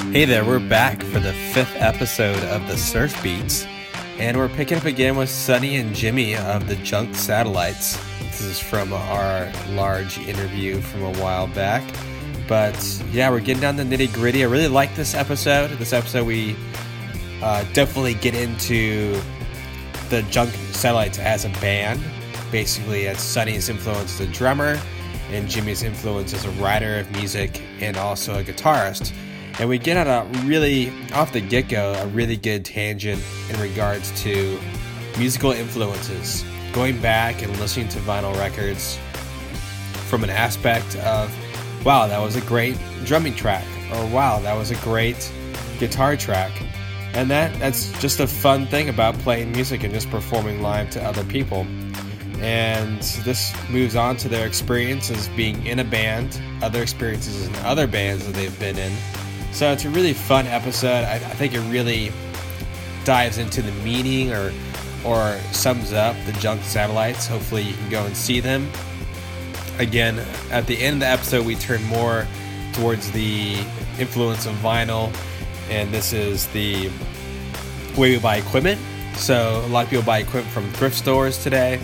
Hey there, we're back for the 5th episode of the Surf Beats, and we're picking up again with Sonny and Jimmy of the Junk Satellites. This is from our large interview from a while back, but yeah, we're getting down to the nitty gritty. I really like this episode. This episode we definitely get into the Junk Satellites as a band. Basically, it's Sonny's influence as a drummer, and Jimmy's influence as a writer of music and also a guitarist. And we get on a really, off the get-go, a really good tangent in regards to musical influences. Going back and listening to vinyl records from an aspect of, wow, that was a great drumming track, or wow, that was a great guitar track. And that's just a fun thing about playing music and just performing live to other people. And this moves on to their experiences being in a band, other experiences in other bands that they've been in. So it's a really fun episode. I think it really dives into the meaning or sums up the Junk Satellites. Hopefully you can go and see them. Again, at the end of the episode, we turn more towards the influence of vinyl, and this is the way we buy equipment. So a lot of people buy equipment from thrift stores today,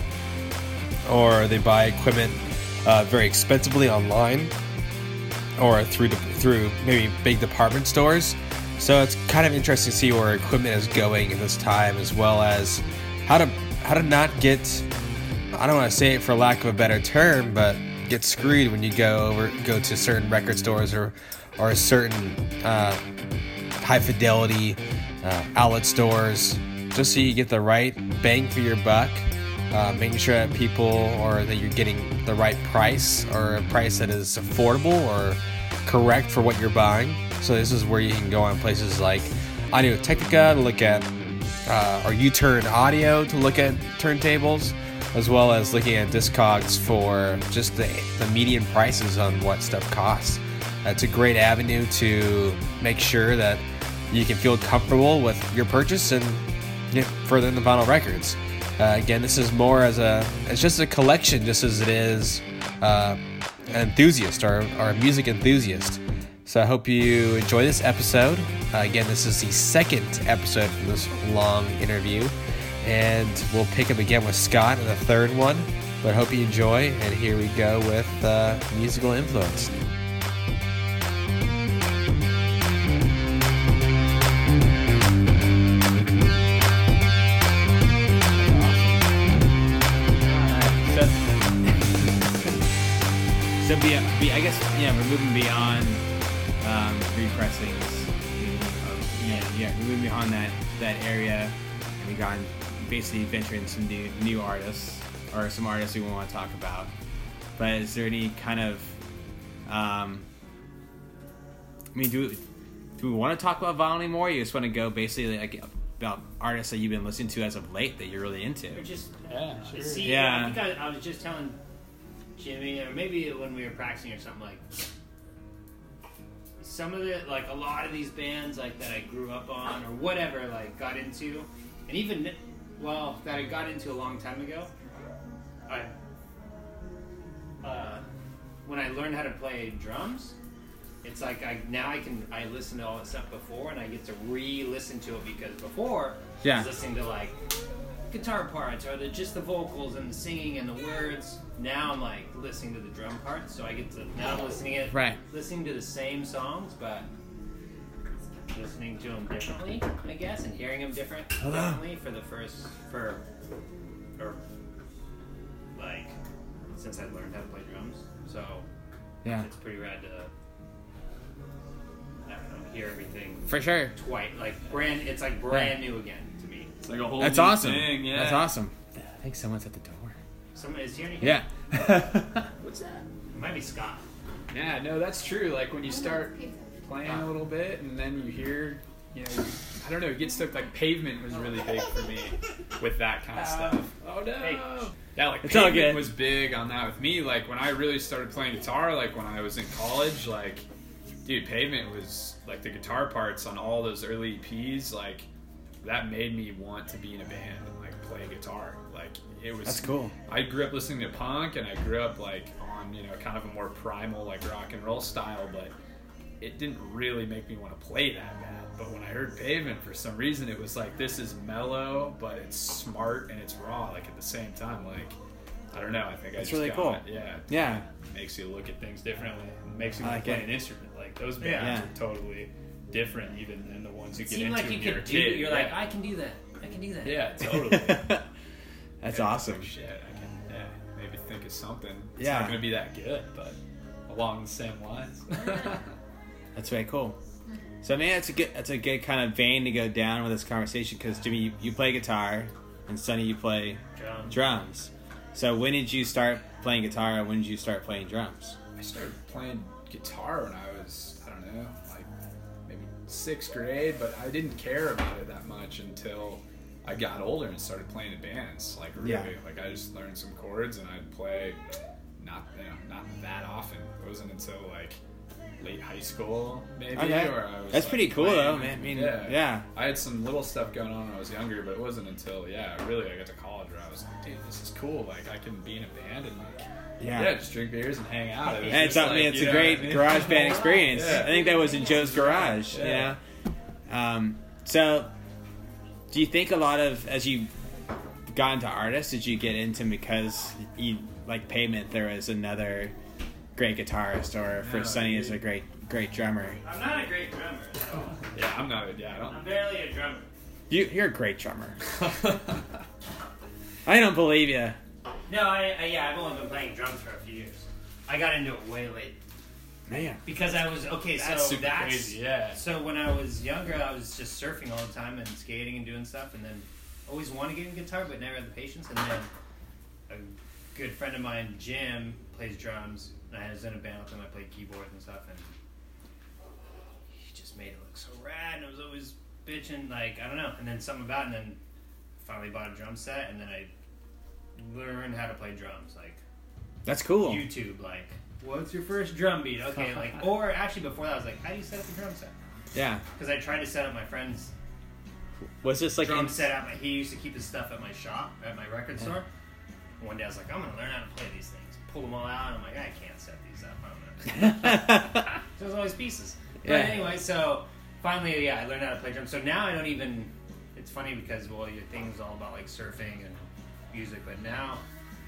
or they buy equipment very expensively online, or through maybe big department stores. So it's kind of interesting to see where equipment is going in this time, as well as how to not get, I don't want to say it for lack of a better term, but get screwed when you go to certain record stores or certain high fidelity outlet stores, just so you get the right bang for your buck. Making sure that that you're getting the right price, or a price that is affordable or correct for what you're buying. So this is where you can go on places like Audio Technica to look at, or U-Turn Audio to look at turntables, as well as looking at Discogs for just the median prices on what stuff costs. It's a great avenue to make sure that you can feel comfortable with your purchase and get further in the vinyl records. Again, this is more it's just a collection, just as it is an enthusiast or a music enthusiast. So I hope you enjoy this episode. Again, this is the second episode from this long interview, and we'll pick up again with Scott in the third one. But I hope you enjoy, and here we go with musical influence. So I guess we're moving beyond repressings. We're moving beyond that area, and we got basically venturing some new artists, or some artists we want to talk about. But is there any kind of do we want to talk about vinyl anymore? You just want to go basically like about artists that you've been listening to as of late that you're really into? Or just sure. See, yeah. I think I was just telling Jimmy, or maybe when we were practicing or something, like some of it, like a lot of these bands like that I grew up on or whatever, like got into, and even that I got into a long time ago. When I learned how to play drums, it's like I listen to all that stuff before, and I get to re-listen to it, because before I was listening to like guitar parts or just the vocals and the singing and the words. Now I'm like listening to the drum parts, so I get to now listening to the same songs, but listening to them differently, I guess, and hearing them differently since I learned how to play drums. So it's pretty rad to hear everything for sure. Twice, it's like brand new again to me. It's like a whole That's new awesome. thing. Yeah. That's awesome. I think someone's at the door. Someone is here. Yeah. What's that? It might be Scott. Yeah, no, that's true. Like when you start playing a little bit, and then you hear, I don't know, it gets stuck. Like Pavement was really big for me with that kind of stuff. Oh no. Hey. Yeah, like It's all good. Pavement was big on that with me. Like when I really started playing guitar, like when I was in college, like, dude, Pavement was like the guitar parts on all those early EPs, like that made me want to be in a band and like play guitar. Like it was. That's cool. I grew up listening to punk, and I grew up like on kind of a more primal like rock and roll style, but it didn't really make me want to play that bad. But when I heard Pavement, for some reason, it was like, this is mellow, but it's smart and it's raw, like, at the same time. Like, I don't know. I think it's I just really got cool. It. Yeah. Yeah. It makes you look at things differently. It makes you want to play an instrument. Like, those bands are totally different even than the ones you get into like when you you're a could kid. You're like, I can do that. I can do that. Yeah, totally. That's awesome. Shit, I can maybe think of something. It's Yeah. not going to be that good, but along the same lines. That's very cool. So I mean, that's a good kind of vein to go down with this conversation, because Jimmy, you play guitar, and Sonny, you play drums. So when did you start playing guitar, and when did you start playing drums? I started playing guitar when I was, I don't know, like maybe 6th grade, but I didn't care about it that much until I got older and started playing in bands. Like really, like I just learned some chords and I'd play not that often. It wasn't until like late high school, maybe. Okay. Or I was, that's like, pretty cool, playing. though, man. I mean, yeah. I had some little stuff going on when I was younger, but it wasn't until, really I got to college where I was like, dude, this is cool. Like, I can be in a band and, like, just drink beers and hang out. And it's a great garage band experience. I think that was in Joe's garage, you know? So, do you think a lot of, as you got into artists, did you get into them because you, like Pavement, there was another great guitarist, or for Sonny is a great drummer? I'm not a great drummer. So. Yeah, I'm not. I'm barely a drummer. You're a great drummer. I don't believe you. No, I've only been playing drums for a few years. I got into it way late. Man. Because I was That's super crazy. Yeah. So when I was younger, I was just surfing all the time and skating and doing stuff, and then always wanted to get into guitar, but never had the patience. And then a good friend of mine, Jim, plays drums, and I was in a band with him. I played keyboards and stuff, and he just made it look so rad. And I was always bitching, like, I don't know. And then something about it, and then finally bought a drum set, and then I learned how to play drums, like. That's cool. YouTube, like, what's your first drum beat? Okay, like, or actually before that, I was like, how do you set up a drum set? Yeah. Because I tried to set up my friend's was this like drum set at he used to keep his stuff at my shop, at my record store. One day I was like, I'm going to learn how to play these things. Pull them all out, and I'm like, I can't set these up. I don't know. So there's always pieces. But anyway, so finally, I learned how to play drums. So now I don't even, it's funny because, well, your thing was all about, like, surfing and music, but now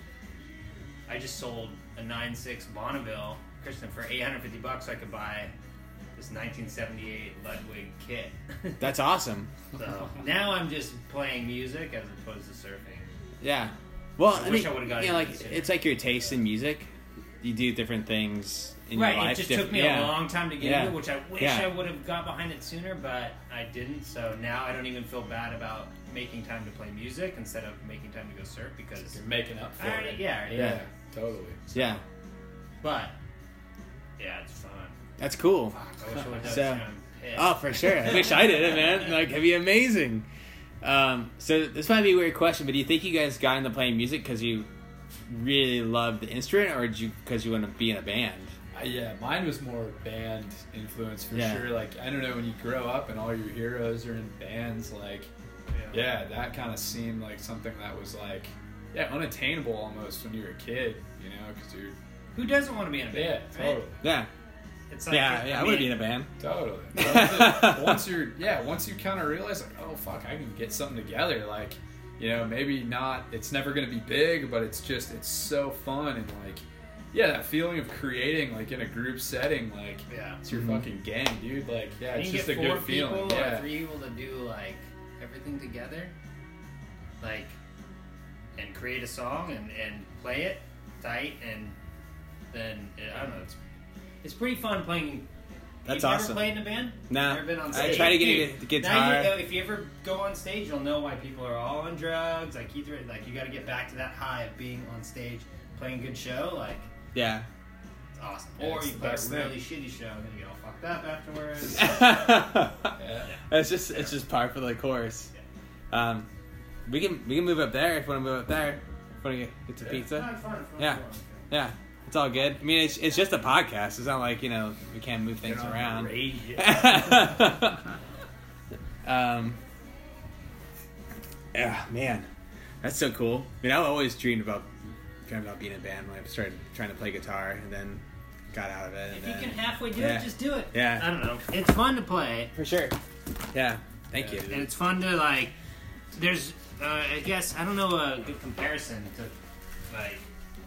I just sold a 9.6 Bonneville Christian for $850 so I could buy this 1978 Ludwig kit. That's awesome. So now I'm just playing music as opposed to surfing. Yeah. Well, I wish I would've got like into it. it's like your taste in music. You do different things in your life. Right, it just took me a long time to get into it, which I wish I would have got behind it sooner, but I didn't. So now I don't even feel bad about making time to play music instead of making time to go surf because you're making up for it. Yeah, totally. Yeah. But yeah, it's fun. That's cool. Fuck, I wish I would have So, pissed. oh, for sure. I wish I did it, man. Like, it'd be amazing. So this might be a weird question, but do you think you guys got into playing music because you really loved the instrument, or because you want to be in a band? Yeah, mine was more band influence for sure. Like, I don't know, when you grow up and all your heroes are in bands, like, that kind of seemed like something that was like, unattainable almost when you were a kid, you know, because you're. Who doesn't want to be in a band? Yeah, totally. Right? Yeah. It's like, I want to be in a band. Totally. once you kind of realize, like, oh fuck, I can get something together, like, you know, maybe not, it's never going to be big, but it's so fun, and like, that feeling of creating, like, in a group setting, like, it's your fucking gang, dude, like, it's just a good feeling. Or 3 people to do, like, everything together, like, and create a song and play it tight, and then, I don't know, it's pretty fun playing. That's You've awesome. never played in a band? No. Never been on stage? I try to get into the guitar. Now if you ever go on stage, you'll know why people are all on drugs. Like, you got to get back to that high of being on stage, playing a good show. Like, yeah. it's awesome. Yeah, or you play a really thing. shitty show and then you get all fucked up afterwards. It's just par for the course. We can move up there if you want to move up there. If you want to get some pizza. Fun. Yeah. It's all good. I mean, it's just a podcast. It's not like, you know, we can't move things around. Yeah, man, that's so cool. I mean, I always dreamed about being in a band when I started trying to play guitar, and then got out of it. If you can halfway do it, just do it. Yeah. I don't know. It's fun to play. For sure. Yeah. Thank you. And it's fun to, like, there's, I guess, I don't know a good comparison to, like,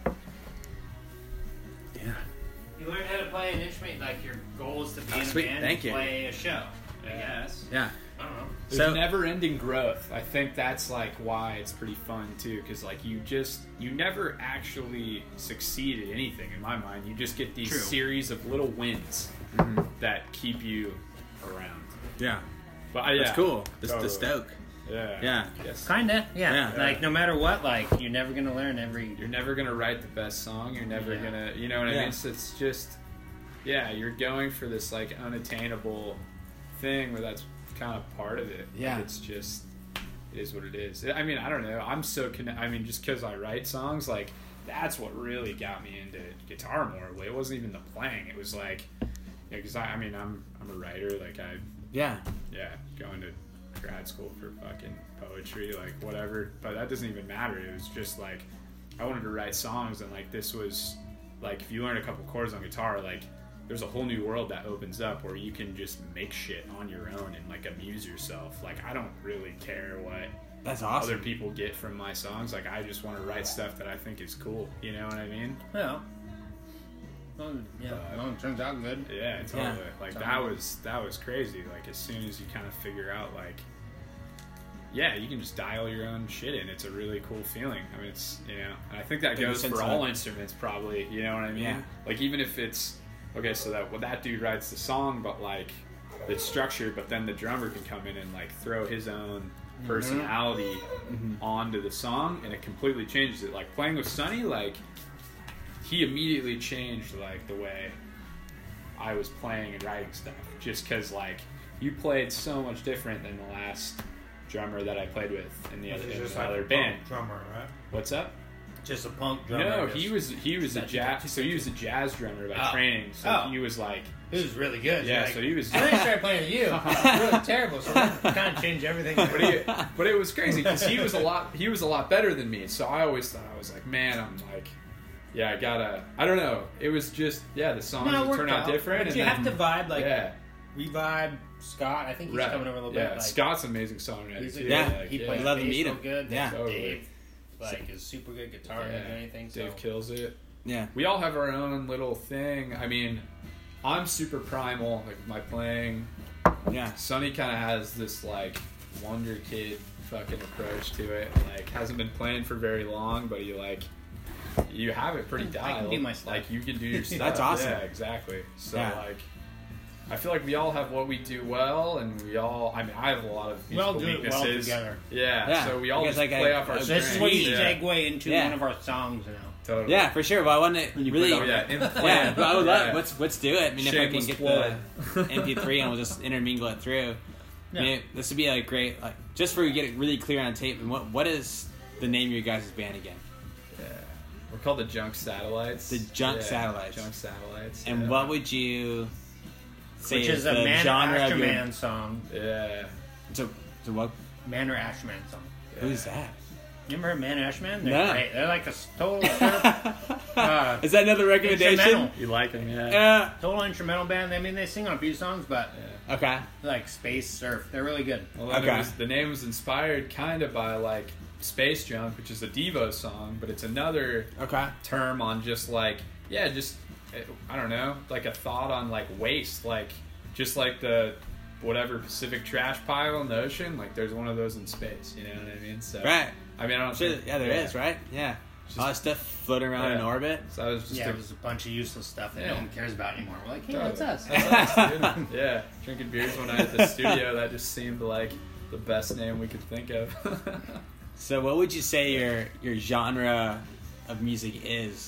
Yeah. you learn how to play an instrument, like, your goal is to be in a Sweet. band Thank and you. play a show, I guess. Yeah. I don't know. There's never-ending growth. I think that's like why it's pretty fun too, because like you never actually succeed at anything in my mind. You just get these series of little wins that keep you around. Yeah. But That's cool. The Totally. stoke. Yeah. Yeah. Yes. Kinda, yeah. Yeah. Like, no matter what, like, you're never gonna learn every... You're never gonna write the best song. You're never gonna, you know what I mean? So it's just, you're going for this like unattainable thing where that's kind of part of it. Yeah. Like, it's just, it is what it is. I mean, I don't know. I'm so I mean, just because I write songs, like that's what really got me into guitar more. It wasn't even the playing. It was like, because I mean, I'm a writer. Like going to grad school for fucking poetry, like whatever. But that doesn't even matter. It was just like I wanted to write songs, and like this was like if you learn a couple chords on guitar, like there's a whole new world that opens up where you can just make shit on your own and like amuse yourself. Like I don't really care what That's awesome. other people get from my songs. Like I just want to write stuff that I think is cool. You know what I mean? Well, it turns out good. Yeah, totally. Yeah. Like that was crazy. Like as soon as you kind of figure out like, yeah, you can just dial your own shit in. It's a really cool feeling. I mean, it's, and I think that goes for all instruments probably. You know what I mean? Yeah. Like even if it's okay, so that dude writes the song, but like it's structured, but then the drummer can come in and like throw his own personality onto the song, and it completely changes it. Like playing with Sonny, like he immediately changed like the way I was playing and writing stuff, just because like you played so much different than the last drummer that I played with in the other band. Drummer, right? What's up? Just a punk drummer. No, he was a jazz. So he was a jazz drummer by training. So he was like, he was really good. yeah. Like, So he was. I then started playing with you. It was really terrible. So that kind of changed everything. But it was crazy because he was a lot better than me. So I always thought I was like, man, I'm like, I gotta. I don't know. It was just the songs would turn out different. But and you then, have to vibe like we vibe. Scott, I think he's coming over a little bit. Yeah, like, Scott's an amazing songwriter too. He plays love to bass meet so him. good. Yeah, totally. Dave, like, is super good guitar and anything. So. Dave kills it. Yeah, we all have our own little thing. I mean, I'm super primal, like my playing. Yeah, Sonny kind of has this like wonder kid fucking approach to it. Like hasn't been playing for very long, but you have it pretty dialed. I can do my stuff. Like you can do your stuff. That's awesome. Yeah, exactly. So like, I feel like we all have what we do well, and I have a lot of musical weaknesses. Well together. Yeah. So we all just play off our strengths. This is what you segue into one of our songs now. Totally. Yeah, for sure. But I want to really, but I would love. Let's do it. I mean, Shameless if I can get the MP3 and we'll just intermingle it through. Yeah. I mean, this would be like great, like just for we get it really clear on tape. And what is the name of your guys' band again? We're called the Junk Satellites. The Junk Satellites. Junk Satellites. And what would you say Which is a the Man genre or of your... Ashman song. Yeah. So what? Man or Ashman song. Yeah. Who's that? You remember Man or Ashman? They're great. They're like a total is that another recommendation? You like them, yeah. Total instrumental band. I mean, they sing on a few songs, but okay. Like Space Surf. They're really good. Well, the name was inspired kind of by like Space Junk, which is a Devo song, but it's another term on just like I don't know, like a thought on like waste, like just like the whatever Pacific trash pile in the ocean, like there's one of those in space, you know what I mean? So right. I mean, I don't think, there is, right? Yeah. Just, all that stuff floating around in orbit. So I was just it was a bunch of useless stuff that no one cares about anymore. We're like, hey, that's us. That's us, dude. Yeah, drinking beers one night at the studio, that just seemed like the best name we could think of. So what would you say your genre of music is?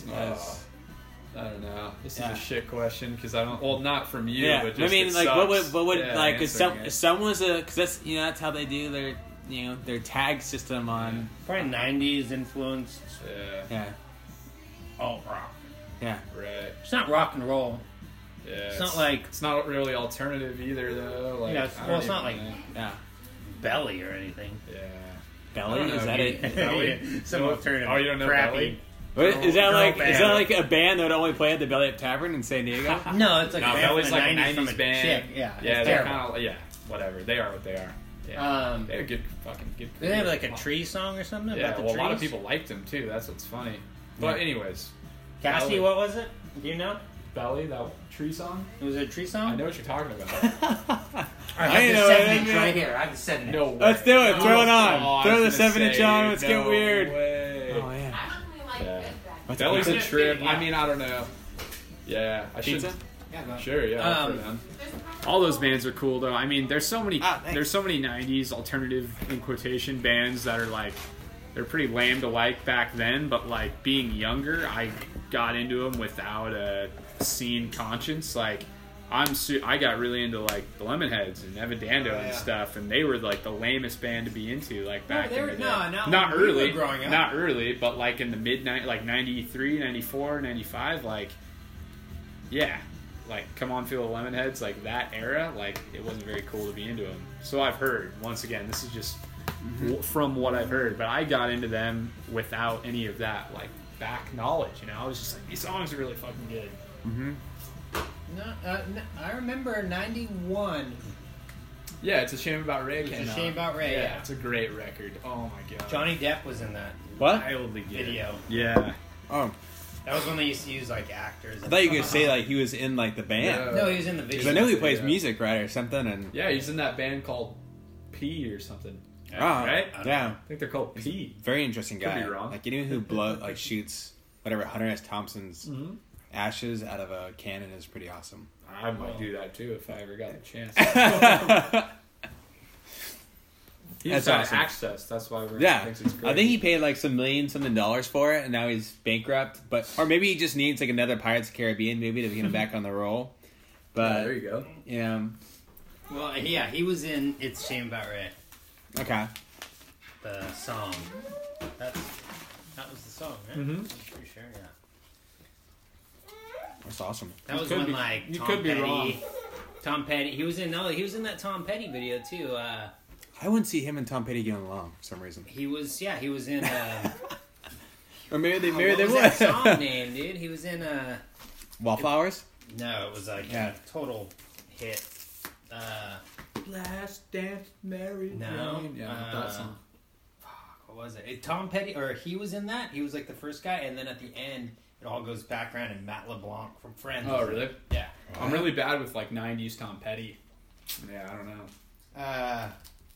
I don't know. This is a shit question because I don't. Well, not from you, but just I mean, like, sucks. what would like? If someone's because that's that's how they do their their tag system on probably 90s influenced. Yeah. Alt rock. Yeah. Right. It's not rock and roll. Yeah. It's not like it's not really alternative either, though. Like, it's not like Belly or anything. Yeah. Belly? Is that it? Belly? Some alternative. Oh, you don't know crappy Belly? Is that like a band that would only play at the Belly Up Tavern in San Diego? No, it's like No, a band Belly's from the like a 90s from 90s a band. chick. Yeah, Yeah, it's they're terrible. kind of Whatever. They are what they are. Yeah. They're good. Fucking good. Did they have like a tree song or something Yeah. about the Well, a lot of trees? people liked them too. That's what's funny. But anyways, Cassie, Belly. what was it? Do you know? Belly, that tree song. It was a tree song? I know what you're talking about. I I have know the it, 7-inch man. right here. I have the 7-inch. No way. Let's do it. Throw it on. Oh, I Throw the was gonna 7-inch say, on. Let's get no weird. way. Oh yeah. Yeah. What's Belly's a pizza? trip. Yeah. I mean, I don't know. Yeah, I should. Pizza? Yeah, go ahead. Sure, yeah. All those bands are cool though. I mean, there's so many thanks. there's so many 90s alternative in quotation bands that are like they're pretty lame to like back then, but like being younger, I got into them without a scene conscience. Like I got really into like the Lemonheads and Evidando and stuff, and they were like the lamest band to be into like back they in were- the day. no, not when we were early, growing up. not early, but like in the like 93, 94, 95, like yeah. Like, Come On Feel the Lemonheads, like that era, like it wasn't very cool to be into them. So I've heard. Once again, this is just from what I've heard, but I got into them without any of that like back knowledge. You know, I was just like, these songs are really fucking good. No, I remember 91. Yeah, It's a Shame About Ray. It's came a out. Shame About Ray, yeah. It's a great record. Oh my god. Johnny Depp was in that What? Wildly good. video. Yeah. Oh, That was when they used to use like actors. I thought you could say like he was in like the band. No, he was in the video. Because I know he plays Yeah. music, right, or something. And Yeah, he's in that band called P or something. right? I Yeah, think they're called P. very interesting Could guy. be wrong. Like anyone who shoots whatever Hunter S. Thompson's ashes out of a cannon is pretty awesome. I might do that too if I ever got the chance. He's That's got awesome. access. That's why we're Yeah, thinks it's great. I think he paid like some $1,000,000 for it, and now he's bankrupt. But or maybe he just needs like another Pirates of the Caribbean maybe to get him back on the roll. But there you go. yeah, Well, yeah, he was in It's a Shame About Ray, okay. the song. That was the song, right? Mhm. I'm pretty sure, yeah. That's awesome. That You was could when be- like you Tom could be Petty. wrong. Tom Petty. He was in that Tom Petty video too. I wouldn't see him and Tom Petty getting along for some reason. He was in. Or maybe what they was would. that song name, dude? He was in Wallflowers. No, it was like Yeah. a total hit. Last Dance, Mary No, Jane. Yeah, that song. What was it? Tom Petty, or he was in that. He was like the first guy, and then at the end, it all goes back around, and Matt LeBlanc from Friends. Oh, was in really? it. Yeah. I'm really bad with like 90s Tom Petty. Yeah, I don't know.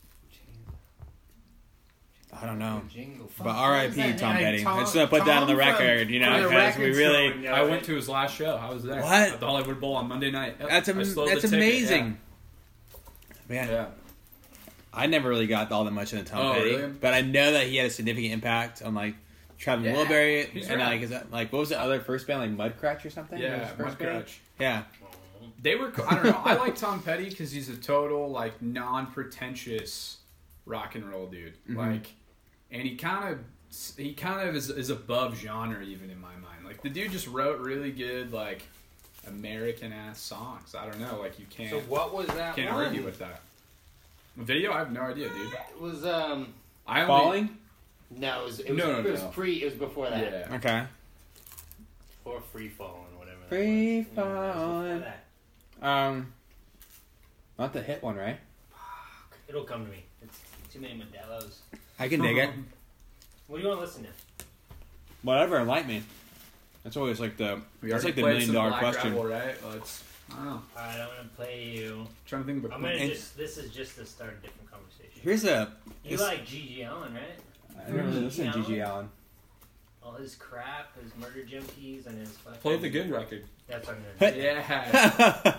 I don't know. Jingle. But Fuck, R.I.P. what was that Tom name? Petty. I just want to put that on the Tom from- record, you know, from the because we record really. store, you know, I went to his last show. I was there. What? At the Hollywood Bowl on Monday night. Yep. That's I slowed the ticket, amazing. Yeah. Man, Yeah. I never really got all that much into Tom Oh, Petty, really? but I know that he had a significant impact on like Traveling Yeah, Wilbury, he's and right. like is that like what was the other first band, like Mudcrutch or something? Yeah, Was his first band? Mudcrutch. Yeah, They were. I don't know. I like Tom Petty because he's a total like non-pretentious rock and roll dude. Like, and he kind of is above genre even in my mind. Like the dude just wrote really good like American ass songs. I don't know. Like you can't So what was that can't one? argue with that. Video? I have no idea, dude. It was I only, Falling. no, it was No, it was no. pre. It was before that. Yeah. Okay. Before Free Falling, whatever. that Free was. Yeah, it was before Falling. that. Not the hit one, right? It'll come to me. It's too many Modelos. I can dig it. What do you want to listen to? Whatever, enlighten me. That's always like the We that's already like the played some $1,000,000 Black question. Rebel, right? Well, it's, I don't know. Alright, I'm gonna play you. Trying to think of a I'm gonna And- this is just to start a different conversation. Here's a. You this- like G.G. Allen, right? I never really listened to G.G. Allen. All his crap, his murder junkies, and his fucking... Play the good record. That's what I'm gonna do. Yeah.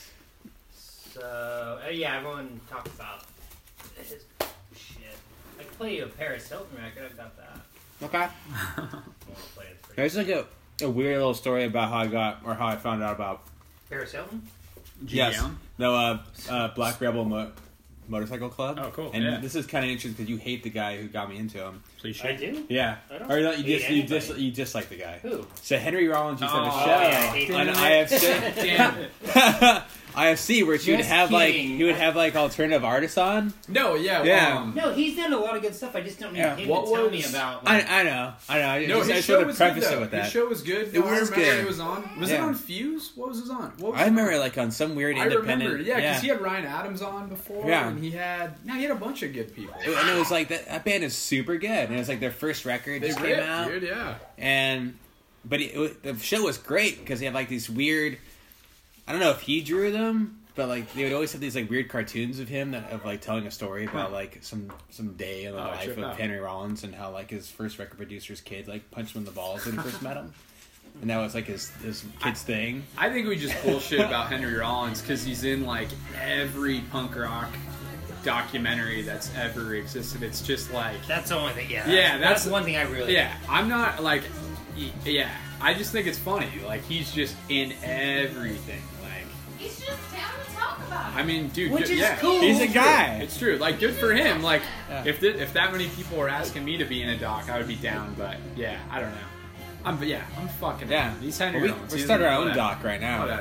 So, yeah, everyone talks about his shit. I can play you a Paris Hilton record, I've got that. Okay. I won't play it for you. There's like a weird little story about how I found out about. Paris Hilton? Yes. No, Black Rebel Motorcycle Club. Oh, cool. And Yeah. this is kind of interesting because you hate the guy who got me into him. So you I should. do? Yeah. I don't Or you hate anybody. you dislike the guy. Who? So Henry Rollins used to have a Oh, show yeah, I hate on him. IFC. Damn it. IFC where Just kidding. he would have like alternative artists on. No, yeah. Yeah. No, he's done a lot of good stuff. I just don't need him to tell me about. Like, I know. I No, just his show want to was preface good, it with that. His show was good. It was good. It was on. Was it on Fuse? What was his on? I remember like on some weird independent. I remember, because he had Ryan Adams on before. Yeah. And he had a bunch of good people. And it was like that band is super good. And it was like their first record just came out. Dude, yeah. But the show was great because they had like these weird. I don't know if he drew them, but like they would always have these like weird cartoons of him of like telling a story about like some day in the life of Henry Rollins and how like his first record producer's kid like punched him in the balls when he first met him. And that was like his kid's thing. I think we just bullshit about Henry Rollins because he's in like every punk rock documentary that's ever existed. It's just like That's the only thing. Yeah, that's one thing I really. Yeah, I'm not like. Yeah, I just think it's funny. Like he's just in everything. Like He's just down to talk about it. I mean, dude, Which is yeah, cool. He's a guy. It's true. Like good for him. Like if that many people were asking me to be in a doc, I would be down. But yeah, I don't know. I'm fucking. Yeah, He's Henry. we start our own doc right now.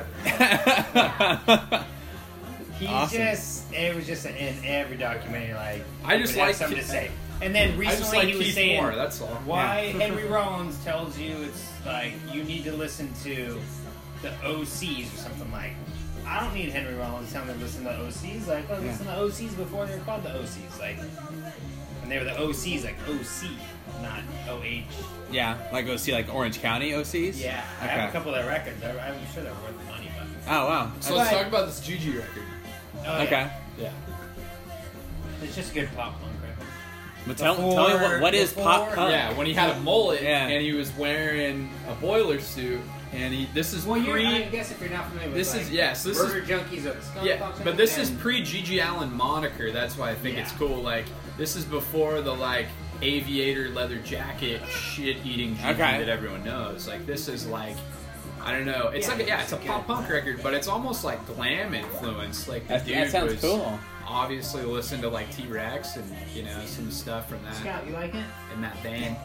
He Awesome. it was just in every documentary, like, I just he would have like something to say. And then I recently just like he was Keith saying Moore. That's all. why Henry Rollins tells you it's like you need to listen to the OCs or something like. I don't need Henry Rollins telling me to listen to OCs. Like, listen to OCs before they were called the OCs. Like, when they were the OCs, like OC, not OH. Yeah, like OC, like Orange County OCs. Yeah, I have a couple of their records. I'm sure they're worth the money, but. Oh wow. So let's talk about this GG record. Oh, Okay. Yeah. It's just good pop punk record. But tell me what is pop punk? Yeah, when he had a mullet Yeah. and he was wearing a boiler suit, and this is Well, pre. I guess if you're not familiar with This is so this Burger is Junkies or the Skunk yeah, Function, but this is and- pre Gigi Allen moniker. That's why I think it's Yeah. cool. Like this is before the like aviator leather jacket shit eating Gigi that everyone knows. Like this is like. I don't know. It's it's a pop punk record, but it's almost like glam influence. Like the dude that sounds was cool. obviously listened to like T-Rex and some stuff from that Scout, you like it? in that band.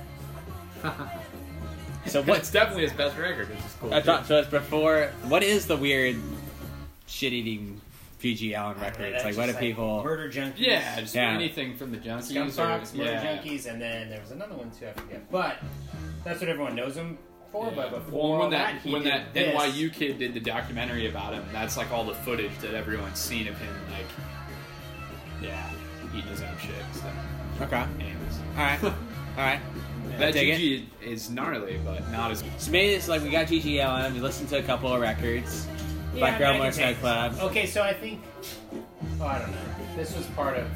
So It's definitely his best record, which is cool. so it's before. What is the weird shit-eating Gigi Allen records? Like, what do people? Murder Junkies. Yeah, just anything from the Junkies. Skunk Fox, Murder yeah. Junkies, and then there was another one too. I forget. But that's what everyone knows him for. Yeah. But before when that, he when did that this. NYU kid did the documentary about him, that's like all the footage that everyone's seen of him, like, eating his own shit and stuff. Okay. Anyways. All right. That Dig it. GG is gnarly, but not as. So maybe it's like we got Gigi Allen. We listened to a couple of records. Yeah, Black Girl I can Motorcycle take- Club. Okay, so I think. Oh, I don't know. This was part of.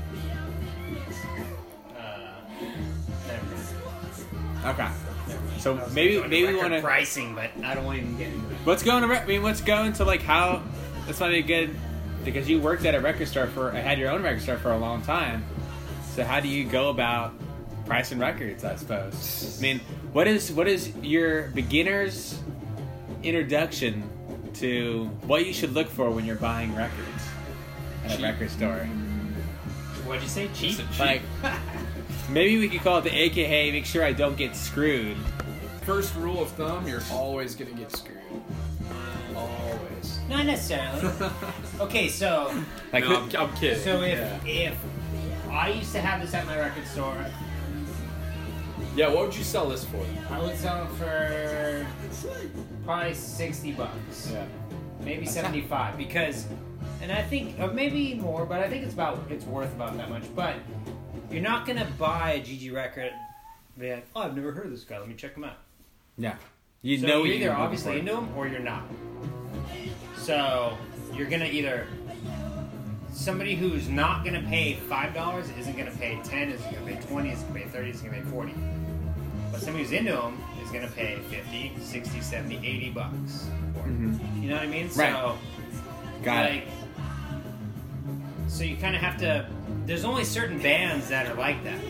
Never mind. Okay. So I was maybe gonna go we into want record to. pricing, but I don't want to even get into it. Let's go into. Let's go into like how. That's might be good because you worked at a record store had your own record store for a long time. So how do you go about pricing records? I suppose. I mean, what is your beginner's introduction to what you should look for when you're buying records at a record store? What'd you say? Cheap? Like, maybe we could call it the AKA. Make sure I don't get screwed. First rule of thumb: you're always gonna get screwed. Always. Not necessarily. Okay, so Like, No, I'm kidding. so if I used to have this at my record store, Yeah, what would you sell this for? I would sell it for probably $60, Yeah. maybe 75, because, and I think, or maybe more, but I think it's worth about that much. But you're not gonna buy a GG record, and be like, oh, I've never heard of this guy. Let me check him out. yeah, you So know you're what either you're obviously looking into him or you're not. So you're gonna either somebody who's not gonna pay $5 isn't gonna pay 10, isn't gonna pay 20, isn't gonna pay 30, isn't gonna pay 40. But somebody who's into them is gonna pay 50, 60, 70, $80 for it. Mhm. You know what I mean? Right. So Got it. so you kind of have to. There's only certain bands that are like that,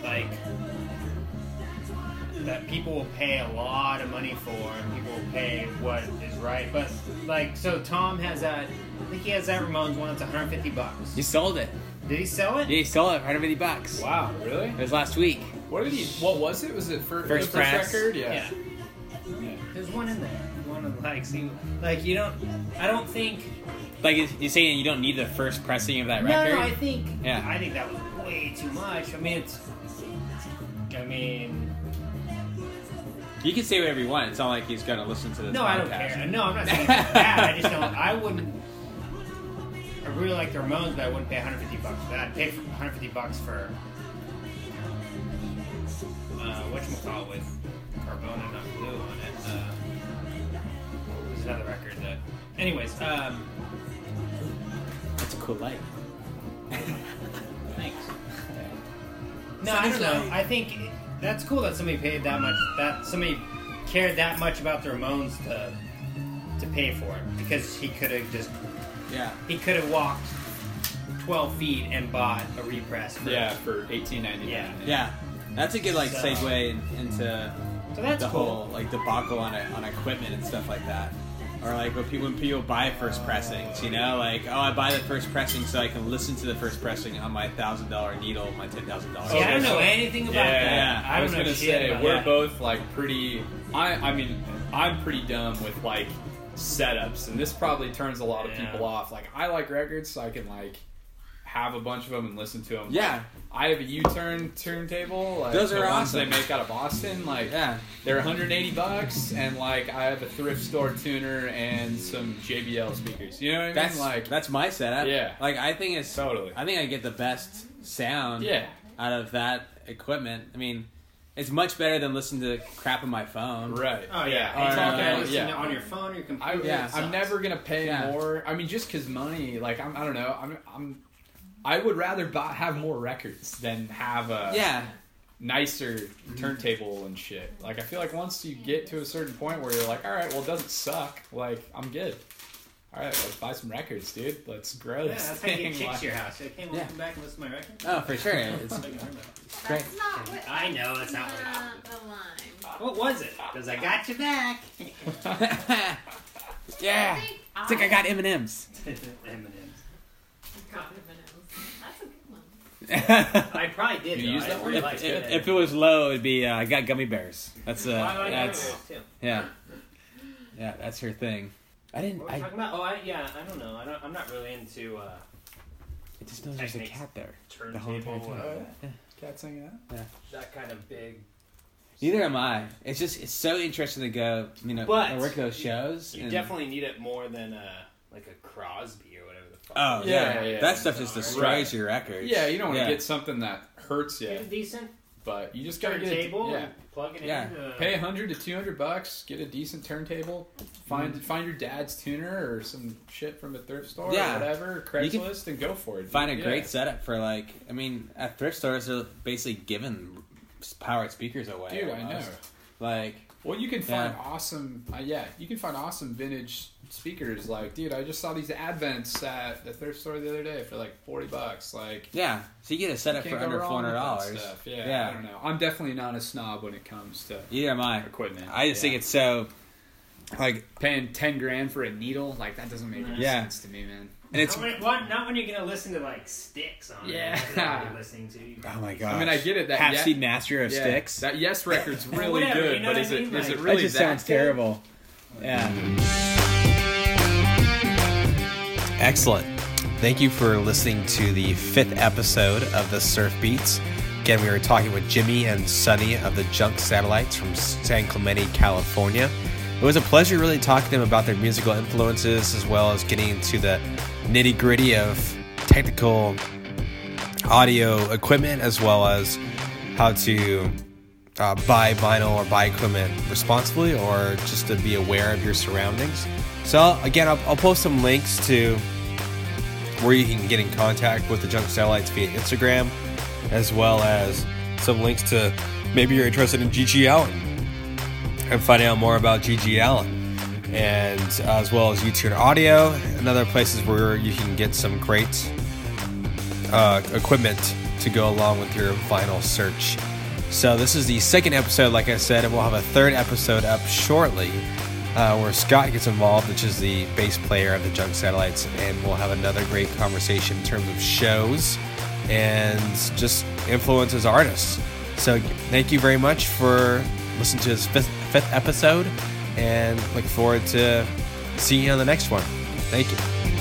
that people will pay a lot of money for, and people will pay what is right. But like, so Tom has that. I think he has that Ramones one that's $150. You sold it. Did he sell it? Yeah, you sold it. $150. Wow, really? It was last week. What did he? What was it? Was it First the first press. record? Yeah. There's one in there. One of Like, see, like you don't. I don't think. Like you're saying, you don't need the first pressing of that record. No, I think. Yeah. I think that was way too much. I mean, You can say whatever you want. It's not like he's gonna listen to this. No, podcast. I don't care. No, I'm not saying it's bad. I just don't. I wouldn't. I really like the Ramones, but I wouldn't pay $150 for that. I'd pay for $150 for whatchamacallit with Carbona, not Blue on it. There's another record that. Anyways, That's a cool light. thanks. No, I don't know. I think that's cool that somebody paid that much. That somebody cared that much about the Ramones to pay for it, because he could have just. Yeah. He could have walked 12 feet and bought a repress. For for $18.99. Yeah. That's a good segue into So that's the cool. whole debacle on equipment and stuff like that. Or when people buy first pressings, like, oh, I buy the first pressing so I can listen to the first pressing on my $1,000 needle, my $10,000. See, I don't know anything about that. Yeah. I was don't know gonna shit say about we're that. both pretty. I mean, I'm pretty dumb with setups, and this probably turns a lot of people off. I like records, so I can have a bunch of them and listen to them. Yeah. I have a U-turn turntable. Those are the ones awesome. they make out of Boston. They're $180, and I have a thrift store tuner and some JBL speakers. You know what I mean? That's my setup. Yeah. I think it's Totally. I think I get the best sound. Yeah. Out of that equipment. I mean, it's much better than listening to crap on my phone. Right. Oh yeah, Or, it's all good. Listen yeah. on your phone or your computer. I'm never gonna pay more. I mean, just because money. I don't know. I would rather have more records than have a nicer turntable and shit. I feel like once you get to a certain point where you're all right, well, it doesn't suck. I'm good. All right, let's buy some records, dude. Let's grow this that's thing. how you get chicks to your house. Hey, welcome back and listen to my record. Oh, for sure. It's great. That's not what. I know that's not what. The line. What was it? Because I got you back. Yeah. It's like I got M&M's. M&M's. Got M&Ms. That's a good one. I probably did. You though. use I that one? really liked it. If it was low, it'd be I got gummy bears. That's I like that's M&Ms too. yeah, that's her thing. I didn't. What were we talking about? I don't know. I'm not really into It just knows there's a Techniques. cat there. The whole entire turntable. time. Yeah. Cat's hanging out. That kind of big. Neither am I. It's so interesting to go, But work those shows. You and- definitely need it more than a Crosby or whatever the fuck. Oh Yeah, yeah, yeah. that stuff just destroys Right. your records. Yeah, you don't want to Yeah. get something that hurts you, Get a decent but you just gotta get turntable Yeah. and plug it Yeah. in. Pay $100 to $200, get a decent turntable, find your dad's tuner or some shit from a thrift store Yeah. or whatever, You can Craigslist, and go for it. Find a Yeah. great setup for at thrift stores they're basically giving powered speakers away. Dude, I know. Like, Well, you can find Yeah. awesome, you can find awesome vintage speakers. Dude, I just saw these Advents at the thrift store the other day for $40. yeah, so you get a setup for Can't go under wrong with that $400. stuff. Yeah, I don't know. I'm definitely not a snob when it comes to Either am I. equipment. I just think it's so paying $10,000 for a needle. That doesn't make any Yeah. sense to me, man. and it's not when you're gonna listen to Sticks on. Yeah. It. That's what you're listening to. oh my god. I mean, I get it. That Half Ye- seed master of yeah, sticks. That Yes record's really Whatever, good, you know but what is I it mean? is it That really that just that sounds good? terrible. Yeah. Excellent. Thank you for listening to the 5th episode of the Surf Beats. Again, we were talking with Jimmy and Sunny of the Junk Satellites from San Clemente, California. It was a pleasure really talking to them about their musical influences as well as getting into the nitty-gritty of technical audio equipment as well as how to buy vinyl or buy equipment responsibly or just to be aware of your surroundings. So again, I'll post some links to where you can get in contact with the Junk Satellites via Instagram, as well as some links to maybe you're interested in G.G. Allen and finding out more about G.G. Allen, and as well as U-Tune Audio and other places where you can get some great equipment to go along with your vinyl search. So this is the 2nd episode, like I said, and we'll have a 3rd episode up shortly where Scott gets involved, which is the bass player of the Junk Satellites, and we'll have another great conversation in terms of shows and just influence as artists. So thank you very much for listening to this 5th episode, and look forward to seeing you on the next one. Thank you.